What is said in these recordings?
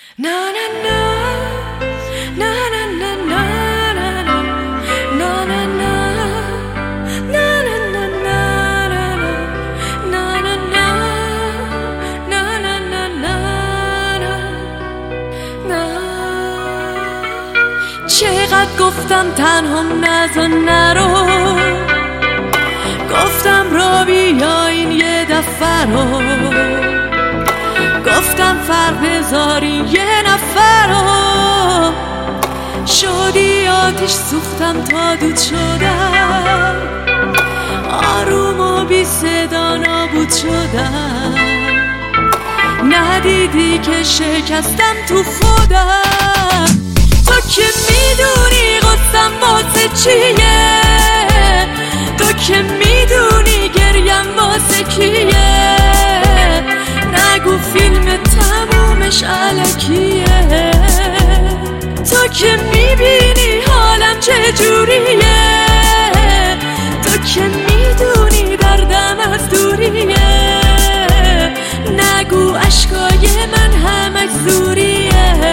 Na na na, na na na na na na na na, na na na na na na na na na. چقدر گفتم تنها نزن نرو، گفتم را بیاین یه دفعه رو، گفتم فرق بذارین یه نفر رو، شدی آتیش سوختم تا دود شدم، آروم و بی صدا نابود شدم، ندیدی که شکستم تو خودم. تو که میدونی قصم واسه چیه، تو که میدونی گریم واسه کیه، نگو فیلم تمومش الکیه. تو که میبینی حالم چجوریه، تو که میدونی دردم از دوریه، نگو اشکای من همش زوریه.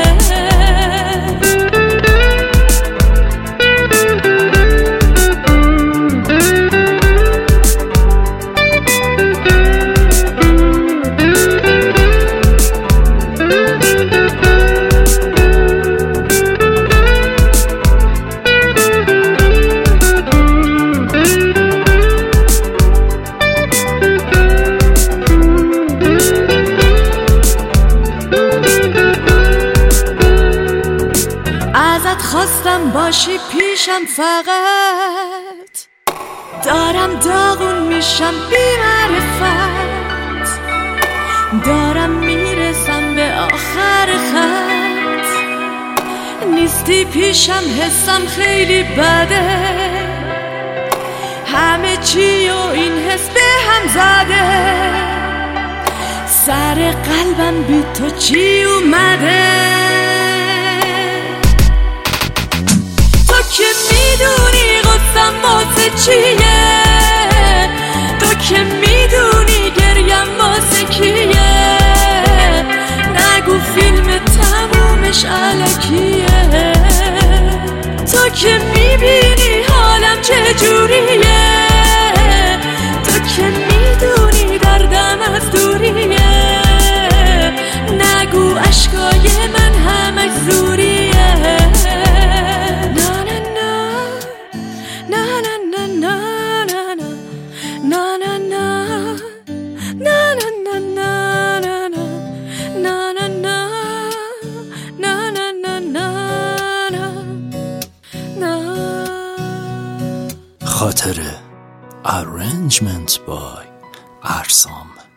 ازت خواستم باشی پیشم، فقط دارم داغون میشم بی معرفت، دارم میرسم به آخر خط، نیستی پیشم حسم خیلی بده، همه چی و این حس به هم زده، سر قلبم بی تو چی اومده. تو که میدونی قصم واسه چیه، تو که میدونی گریم واسه کیه، نگو فیلم تمومش الکیه. تو که میبینی حالم چجوریه، تو که میدونی دردم از دوریه، نگو اشکای من همش زوریه. خاطره Arrangement by ارسام.